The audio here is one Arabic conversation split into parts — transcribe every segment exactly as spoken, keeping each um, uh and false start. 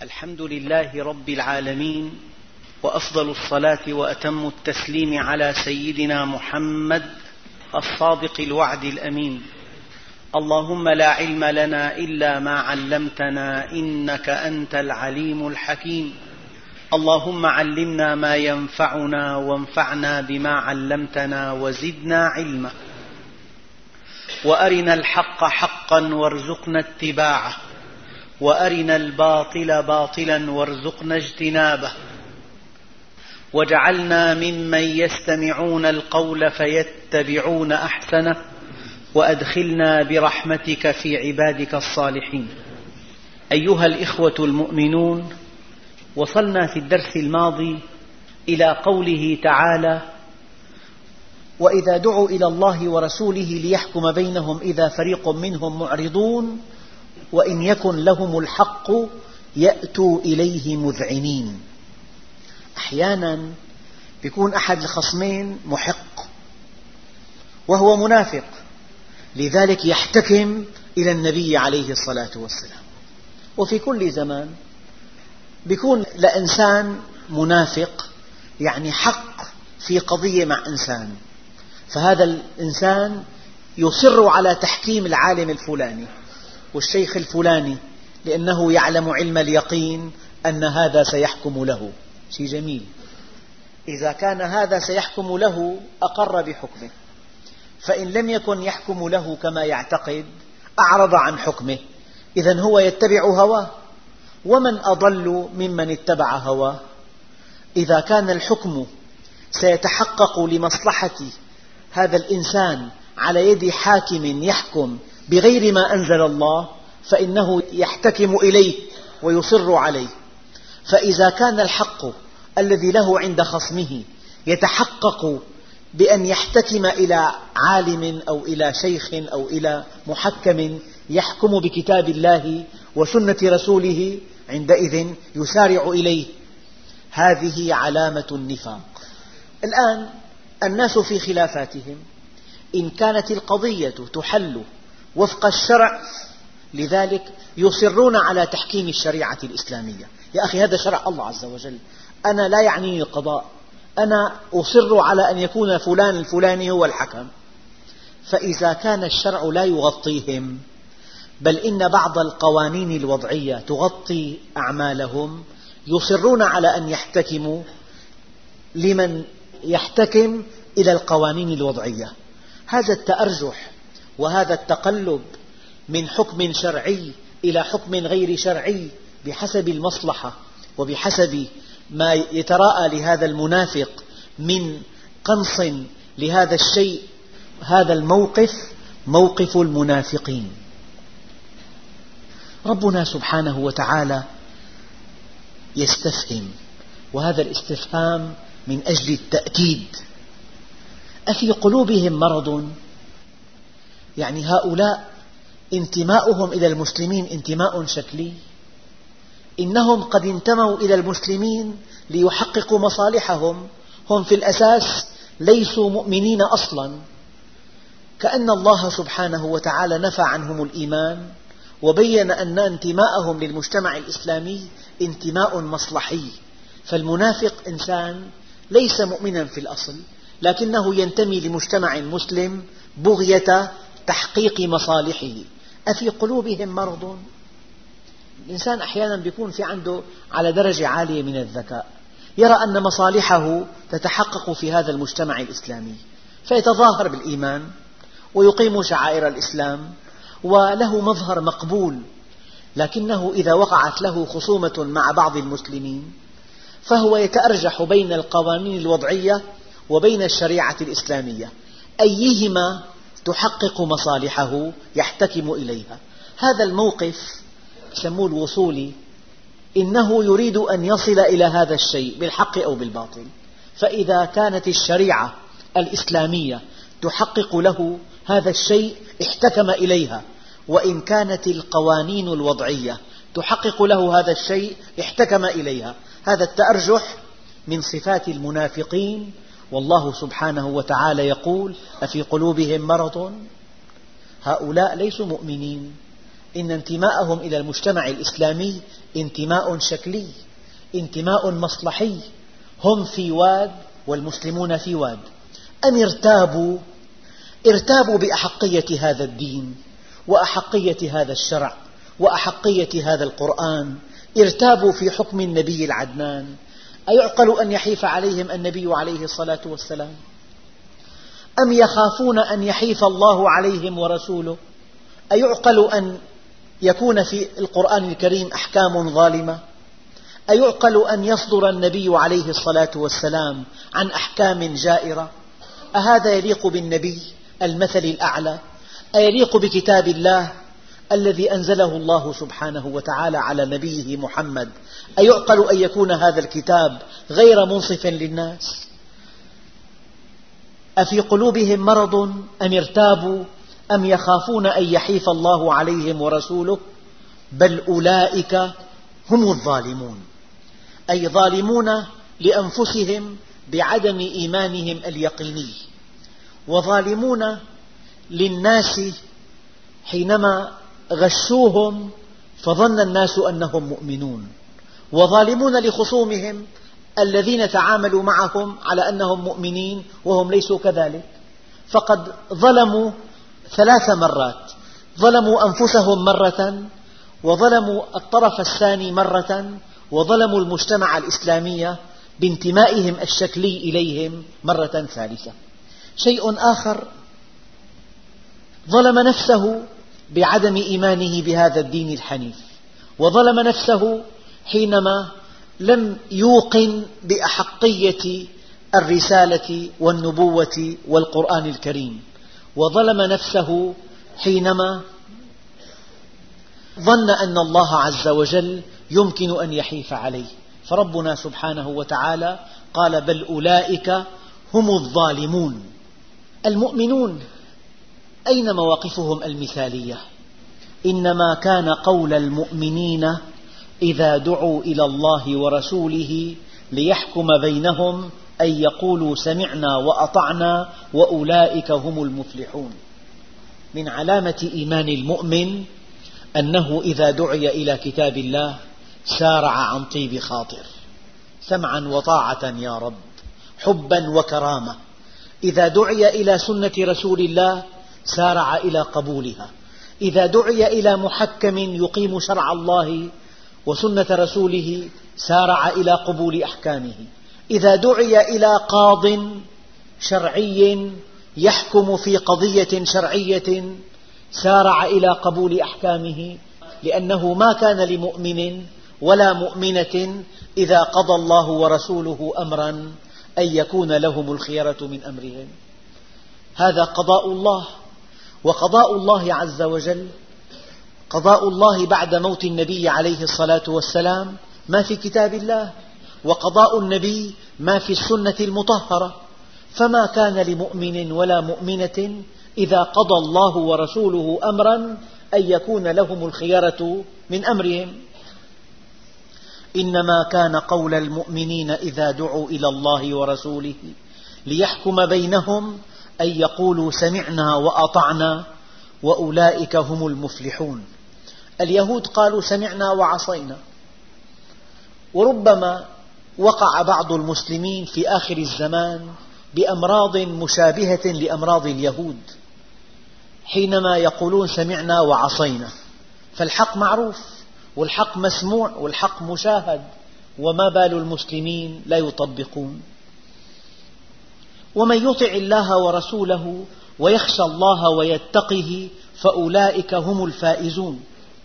الحمد لله رب العالمين، وأفضل الصلاة وأتم التسليم على سيدنا محمد الصادق الوعد الأمين. اللهم لا علم لنا إلا ما علمتنا إنك أنت العليم الحكيم. اللهم علمنا ما ينفعنا وانفعنا بما علمتنا وزدنا علما، وأرنا الحق حقا وارزقنا اتباعه، وأرنا الباطل باطلا وارزقنا اجتنابه، واجعلنا ممن يستمعون القول فيتبعون أحسنه، وأدخلنا برحمتك في عبادك الصالحين. أيها الإخوة المؤمنون، وصلنا في الدرس الماضي إلى قوله تعالى: وإذا دعوا إلى الله ورسوله ليحكم بينهم إذا فريق منهم معرضون وإن يكن لهم الحق يأتوا إليه مذعنين. أحيانا يكون أحد الخصمين محق وهو منافق، لذلك يحتكم إلى النبي عليه الصلاة والسلام. وفي كل زمان يكون لإنسان منافق يعني حق في قضية مع إنسان، فهذا الإنسان يصر على تحكيم العالم الفلاني والشيخ الفلاني لأنه يعلم علم اليقين أن هذا سيحكم له. شيء جميل. إذا كان هذا سيحكم له أقر بحكمه، فإن لم يكن يحكم له كما يعتقد أعرض عن حكمه، إذن هو يتبع هواه. ومن أضل ممن اتبع هواه؟ إذا كان الحكم سيتحقق لمصلحة هذا الإنسان على يد حاكم يحكم بغير ما أنزل الله، فإنه يحتكم إليه ويصر عليه. فإذا كان الحق الذي له عند خصمه يتحقق بأن يحتكم إلى عالم أو إلى شيخ أو إلى محكم يحكم بكتاب الله وسنة رسوله، عندئذ يسارع إليه. هذه علامة النفاق. الآن الناس في خلافاتهم، إن كانت القضية تحل وفق الشرع لذلك يصرون على تحكيم الشريعة الإسلامية. يا أخي، هذا شرع الله عز وجل، أنا لا يعنيني القضاء، أنا أصر على أن يكون فلان الفلاني هو الحكم. فإذا كان الشرع لا يغطيهم، بل إن بعض القوانين الوضعية تغطي أعمالهم، يصرون على أن يحتكموا لمن يحتكم إلى القوانين الوضعية. هذا التأرجح وهذا التقلب من حكم شرعي إلى حكم غير شرعي بحسب المصلحة وبحسب ما يتراءى لهذا المنافق من قنص لهذا الشيء، هذا الموقف موقف المنافقين. ربنا سبحانه وتعالى يستفهم، وهذا الاستفهام من أجل التأكيد. أفي قلوبهم مرض؟ يعني هؤلاء انتماؤهم إلى المسلمين انتماء شكلي، إنهم قد انتموا إلى المسلمين ليحققوا مصالحهم، هم في الأساس ليسوا مؤمنين أصلا. كأن الله سبحانه وتعالى نفى عنهم الإيمان وبين أن انتماءهم للمجتمع الإسلامي انتماء مصلحي. فالمنافق إنسان ليس مؤمنا في الأصل، لكنه ينتمي لمجتمع مسلم بغية تحقيق مصالحه. أفي قلوبهم مرض؟ الإنسان أحيانا يكون في عنده على درجة عالية من الذكاء، يرى أن مصالحه تتحقق في هذا المجتمع الإسلامي، فيتظاهر بالإيمان ويقيم شعائر الإسلام وله مظهر مقبول. لكنه إذا وقعت له خصومة مع بعض المسلمين فهو يتأرجح بين القوانين الوضعية وبين الشريعة الإسلامية، أيهما تحقق مصالحه يحتكم إليها. هذا الموقف يسموه الوصولي، إنه يريد أن يصل إلى هذا الشيء بالحق أو بالباطل. فإذا كانت الشريعة الإسلامية تحقق له هذا الشيء احتكم إليها، وإن كانت القوانين الوضعية تحقق له هذا الشيء احتكم إليها. هذا التأرجح من صفات المنافقين. والله سبحانه وتعالى يقول: أفي قلوبهم مرض؟ هؤلاء ليسوا مؤمنين، إن انتماءهم إلى المجتمع الإسلامي انتماء شكلي، انتماء مصلحي، هم في واد والمسلمون في واد. أم ارتابوا ارتابوا بأحقية هذا الدين وأحقية هذا الشرع وأحقية هذا القرآن، ارتابوا في حكم النبي العدنان. أيعقل أن يحيف عليهم النبي عليه الصلاة والسلام؟ أم يخافون أن يحيف الله عليهم ورسوله؟ أيعقل أن يكون في القرآن الكريم أحكام ظالمة؟ أيعقل أن يصدر النبي عليه الصلاة والسلام عن أحكام جائرة؟ أهذا يليق بالنبي المثل الأعلى؟ أيليق بكتاب الله الذي أنزله الله سبحانه وتعالى على نبيه محمد؟ أيعقل أن يكون هذا الكتاب غير منصف للناس؟ أفي قلوبهم مرض أم ارتابوا أم يخافون أن يحيف الله عليهم ورسوله؟ بل أولئك هم الظالمون، أي ظالمون لأنفسهم بعدم إيمانهم اليقيني، وظالمون للناس حينما غشوهم فظن الناس أنهم مؤمنون، وظالمون لخصومهم الذين تعاملوا معهم على أنهم مؤمنين وهم ليسوا كذلك. فقد ظلموا ثلاث مرات، ظلموا أنفسهم مرة، وظلموا الطرف الثاني مرة، وظلموا المجتمع الإسلامي بانتمائهم الشكلي إليهم مرة ثالثة. شيء آخر، ظلم نفسه بعدم إيمانه بهذا الدين الحنيف، وظلم نفسه حينما لم يوقن بأحقية الرسالة والنبوة والقرآن الكريم، وظلم نفسه حينما ظن أن الله عز وجل يمكن أن يحيف عليه. فربنا سبحانه وتعالى قال: بل أولئك هم الظالمون. المؤمنون أين مواقفهم المثالية؟ إنما كان قول المؤمنين إذا دعوا إلى الله ورسوله ليحكم بينهم أن يقولوا سمعنا وأطعنا وأولئك هم المفلحون. من علامة إيمان المؤمن أنه إذا دعي إلى كتاب الله سارع عن طيب خاطر، سمعا وطاعة يا رب، حبا وكرامة. إذا دعي إلى سنة رسول الله سارع إلى قبولها، إذا دعي إلى محكم يقيم شرع الله وسنة رسوله سارع إلى قبول أحكامه، إذا دعي إلى قاض شرعي يحكم في قضية شرعية سارع إلى قبول أحكامه، لأنه ما كان لمؤمن ولا مؤمنة إذا قضى الله ورسوله أمرا أن يكون لهم الخيرة من أمرهم. هذا قضاء الله، وقضاء الله عز وجل قضاء الله بعد موت النبي عليه الصلاة والسلام ما في كتاب الله، وقضاء النبي ما في السنة المطهرة. فما كان لمؤمن ولا مؤمنة إذا قضى الله ورسوله أمرا أن يكون لهم الخيرة من أمرهم. إنما كان قول المؤمنين إذا دعوا إلى الله ورسوله ليحكم بينهم أن يقولوا سمعنا وأطعنا وأولئك هم المفلحون. اليهود قالوا سمعنا وعصينا، وربما وقع بعض المسلمين في آخر الزمان بأمراض مشابهة لأمراض اليهود حينما يقولون سمعنا وعصينا، فالحق معروف والحق مسموع والحق مشاهد، وما بال المسلمين لا يطبقون. ومن يطع الله ورسوله ويخشى الله ويتقه فأولئك هم الفائزون.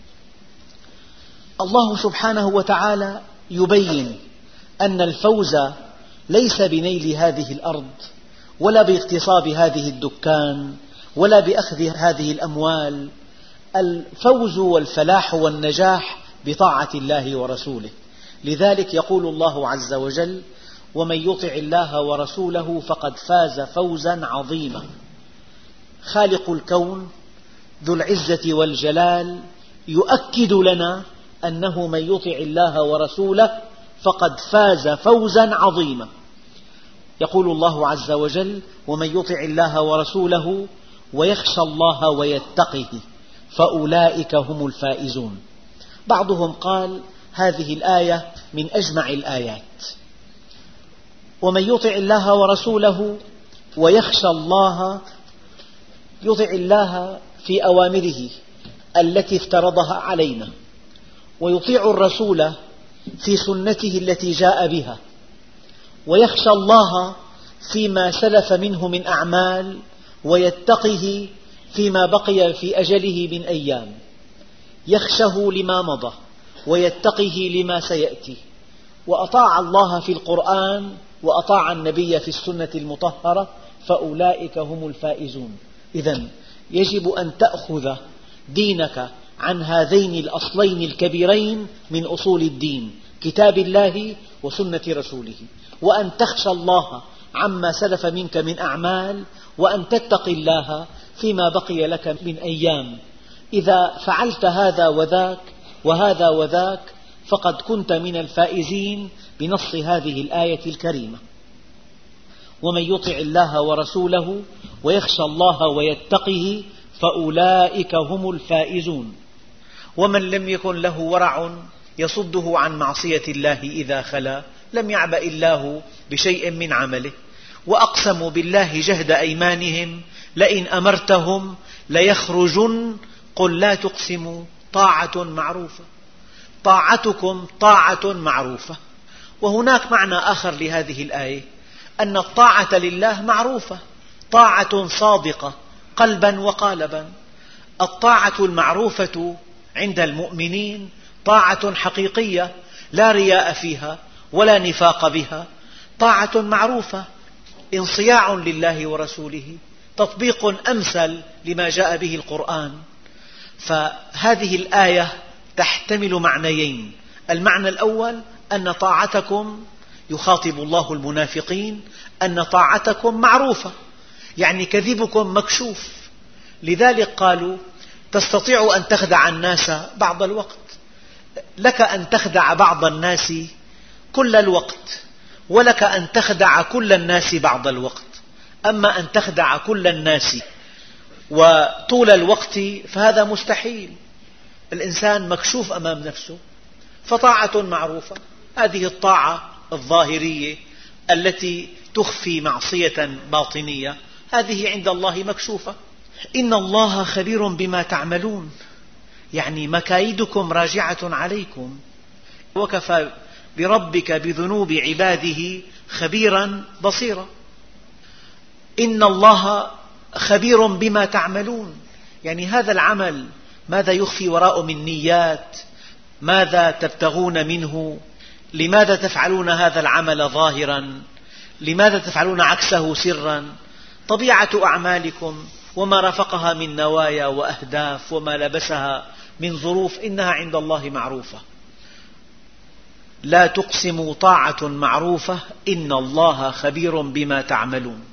الله سبحانه وتعالى يبين أن الفوز ليس بنيل هذه الأرض ولا باغتصاب هذه الدكان ولا بأخذ هذه الأموال. الفوز والفلاح والنجاح بطاعة الله ورسوله. لذلك يقول الله عز وجل: ومن يطع الله ورسوله فقد فاز فوزا عظيما. خالق الكون ذو العزة والجلال يؤكد لنا أنه من يطع الله ورسوله فقد فاز فوزا عظيما. يقول الله عز وجل: ومن يطع الله ورسوله ويخشى الله ويتقه فأولئك هم الفائزون. بعضهم قال هذه الآية من أجمع الآيات. ومن يطع الله ورسوله ويخشى الله، يطع الله في أوامره التي افترضها علينا، ويطيع الرسول في سنته التي جاء بها، ويخشى الله فيما سلف منه من أعمال، ويتقه فيما بقي في أجله من أيام. يخشه لما مضى ويتقه لما سيأتي، وأطاع الله في القرآن وأطاع النبي في السنة المطهرة، فأولئك هم الفائزون. إذن يجب أن تأخذ دينك عن هذين الأصلين الكبيرين من أصول الدين، كتاب الله وسنة رسوله، وأن تخشى الله عما سلف منك من أعمال، وأن تتقي الله فيما بقي لك من أيام. إذا فعلت هذا وذاك وهذا وذاك فقد كنت من الفائزين بنص هذه الآية الكريمة. ومن يطع الله ورسوله ويخشى الله ويتقه فأولئك هم الفائزون. ومن لم يكن له ورع يصده عن معصية الله إذا خلا لم يعبأ الله بشيء من عمله. وأقسموا بالله جهد أيمانهم لئن أمرتهم ليخرجن قل لا تقسموا طاعة معروفة. طاعتكم طاعة معروفة. وهناك معنى آخر لهذه الآية، أن الطاعة لله معروفة، طاعة صادقة قلبا وقالبا. الطاعة المعروفة عند المؤمنين طاعة حقيقية لا رياء فيها ولا نفاق بها، طاعة معروفة، انصياع لله ورسوله، تطبيق أمثل لما جاء به القرآن. فهذه الآية تحتمل معنيين: المعنى الأول أن طاعتكم، يخاطب الله المنافقين، أن طاعتكم معروفة، يعني كذبكم مكشوف. لذلك قالوا تستطيع أن تخدع الناس بعض الوقت، لك أن تخدع بعض الناس كل الوقت، ولك أن تخدع كل الناس بعض الوقت. أما أن تخدع كل الناس وطول الوقت فهذا مستحيل، الإنسان مكشوف أمام نفسه. فطاعة معروفة، هذه الطاعة الظاهرية التي تخفي معصية باطنية، هذه عند الله مكشوفة. إن الله خبير بما تعملون، يعني مكايدكم راجعة عليكم، وكفى بربك بذنوب عباده خبيرا بصيرا. إن الله خبير بما تعملون، يعني هذا العمل ماذا يخفي وراءه من نيات، ماذا تبتغون منه، لماذا تفعلون هذا العمل ظاهرا، لماذا تفعلون عكسه سرا، طبيعة أعمالكم وما رافقها من نوايا وأهداف وما لبسها من ظروف، إنها عند الله معروفة. لا تقسموا طاعة معروفة إن الله خبير بما تعملون.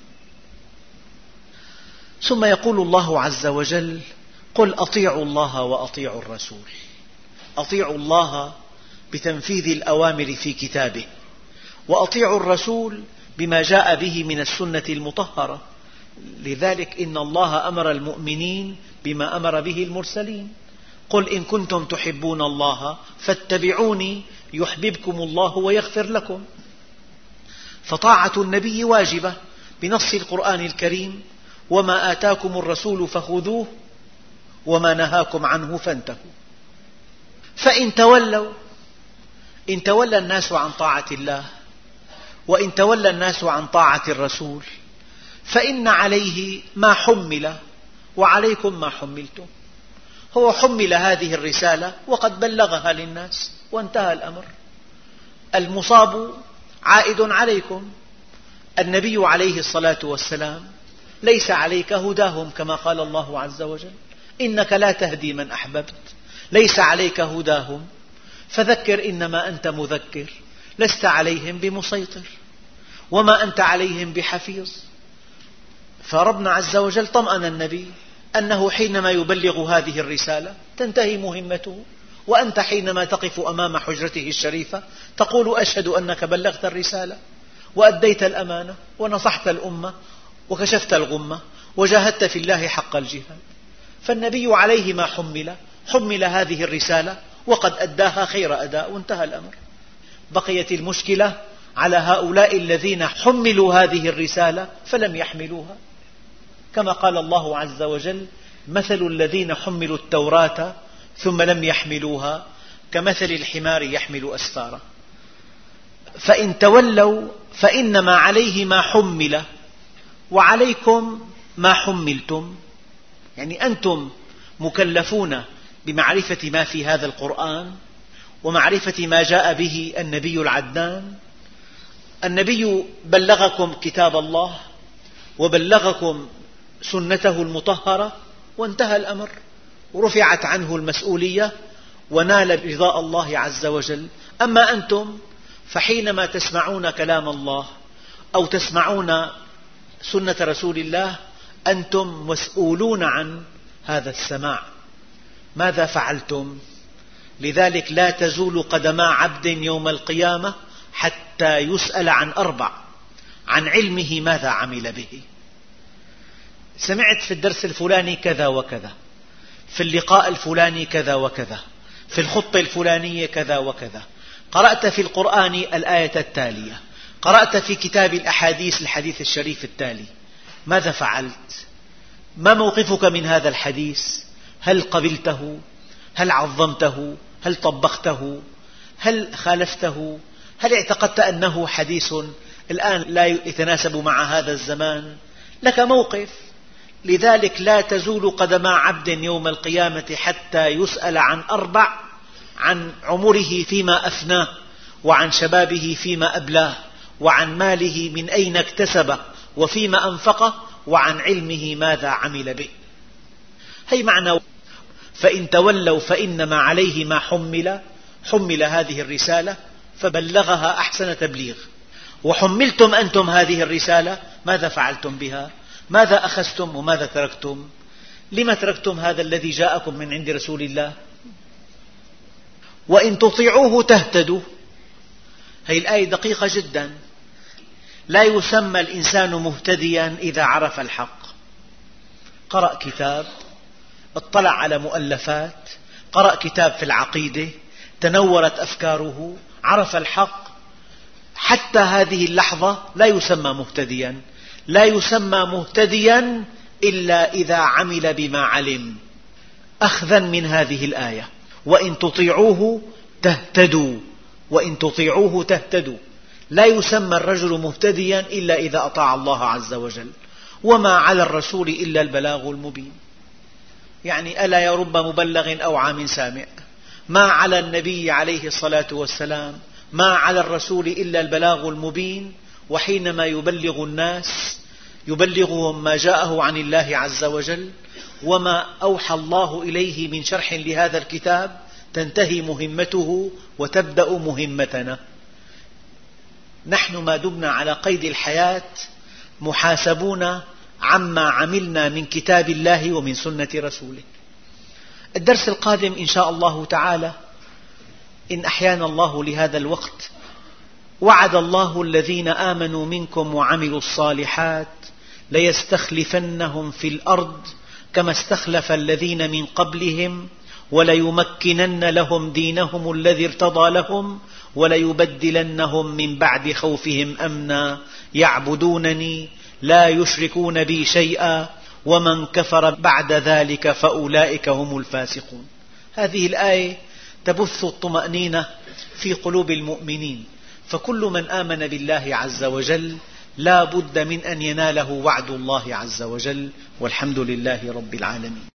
ثم يقول الله عز وجل: قل أطيعوا الله وأطيعوا الرسول. أطيعوا الله بتنفيذ الأوامر في كتابه، وأطيعوا الرسول بما جاء به من السنة المطهرة. لذلك إن الله أمر المؤمنين بما أمر به المرسلين: قل إن كنتم تحبون الله فاتبعوني يحببكم الله ويغفر لكم. فطاعة النبي واجبة بنص القرآن الكريم: وما آتاكم الرسول فخذوه وما نهاكم عنه فانتهوا. فإن تولوا، إن تولى الناس عن طاعة الله وإن تولى الناس عن طاعة الرسول فإن عليه ما حمل وعليكم ما حملتم. هو حمل هذه الرسالة وقد بلغها للناس وانتهى الأمر. المصاب عائد عليكم. النبي عليه الصلاة والسلام ليس عليك هداهم كما قال الله عز وجل: إنك لا تهدي من أحببت. ليس عليك هداهم، فذكر إنما أنت مذكر، لست عليهم بمسيطر، وما أنت عليهم بحفيظ. فربنا عز وجل طمأن النبي أنه حينما يبلغ هذه الرسالة تنتهي مهمته، وأنت حينما تقف أمام حجرته الشريفة تقول: أشهد أنك بلغت الرسالة وأديت الأمانة ونصحت الأمة وكشفت الغمة وجاهدت في الله حق الجهاد. فالنبي عليه ما حمل، حمل هذه الرسالة وقد أداها خير أداء وانتهى الأمر. بقيت المشكلة على هؤلاء الذين حملوا هذه الرسالة فلم يحملوها، كما قال الله عز وجل: مثل الذين حملوا التوراة ثم لم يحملوها كمثل الحمار يحمل أسفارا. فإن تولوا فإنما عليه ما حمل وعليكم ما حملتم، يعني أنتم مكلفون بمعرفة ما في هذا القرآن ومعرفة ما جاء به النبي العدنان. النبي بلغكم كتاب الله وبلغكم سنته المطهرة وانتهى الأمر، ورفعت عنه المسؤولية ونال رضاء الله عز وجل. أما أنتم فحينما تسمعون كلام الله أو تسمعون سنة رسول الله أنتم مسؤولون عن هذا السماع. ماذا فعلتم؟ لذلك لا تزول قدما عبد يوم القيامة حتى يسأل عن أربع: عن علمه ماذا عمل به، سمعت في الدرس الفلاني كذا وكذا، في اللقاء الفلاني كذا وكذا، في الخطة الفلانية كذا وكذا، قرأت في القرآن الآية التالية، قرأت في كتاب الأحاديث الحديث الشريف التالي، ماذا فعلت؟ ما موقفك من هذا الحديث؟ هل قبلته؟ هل عظمته؟ هل طبقته؟ هل خالفته؟ هل اعتقدت أنه حديث الآن لا يتناسب مع هذا الزمان؟ لك موقف. لذلك لا تزول قدما عبد يوم القيامة حتى يسأل عن أربع: عن عمره فيما أفناه، وعن شبابه فيما أبلاه، وعن ماله من أين اكتسبه وفيما أنفقه، وعن علمه ماذا عمل به. هي معنى فإن تولوا فإنما عليه ما حمل، حمل هذه الرسالة فبلغها أحسن تبليغ. وحملتم أنتم هذه الرسالة، ماذا فعلتم بها؟ ماذا أخذتم وماذا تركتم؟ لما تركتم هذا الذي جاءكم من عند رسول الله؟ وإن تطيعوه تهتدوا. هذه الآية دقيقة جدا. لا يسمى الإنسان مهتديا إذا عرف الحق. قرأ كتاب، اطلع على مؤلفات، قرأ كتاب في العقيدة، تنورت أفكاره، عرف الحق، حتى هذه اللحظة لا يسمى مهتديا. لا يسمى مهتديا إلا إذا عمل بما علم، أخذا من هذه الآية: وإن تطيعوه تهتدوا، وإن تطيعوه تهتدوا. لا يسمى الرجل مهتديا إلا إذا أطاع الله عز وجل. وما على الرسول إلا البلاغ المبين. يعني ألا يا رب مبلغ أو عام سامع. ما على النبي عليه الصلاة والسلام، ما على الرسول إلا البلاغ المبين. وحينما يبلغ الناس يبلغهم ما جاءه عن الله عز وجل وما أوحى الله إليه من شرح لهذا الكتاب، تنتهي مهمته وتبدأ مهمتنا. نحن ما دمنا على قيد الحياة محاسبون عما عملنا من كتاب الله ومن سنة رسوله. الدرس القادم إن شاء الله تعالى إن أحيانا الله لهذا الوقت: وعد الله الذين آمنوا منكم وعملوا الصالحات ليستخلفنهم في الأرض كما استخلف الذين من قبلهم وليمكنن لهم دينهم الذي ارتضى لهم وليبدلنهم من بعد خوفهم أمنا يعبدونني لا يشركون بي شيئا ومن كفر بعد ذلك فأولئك هم الفاسقون. هذه الآية تبث الطمأنينة في قلوب المؤمنين، فكل من آمن بالله عز وجل لا بد من أن يناله وعد الله عز وجل، والحمد لله رب العالمين.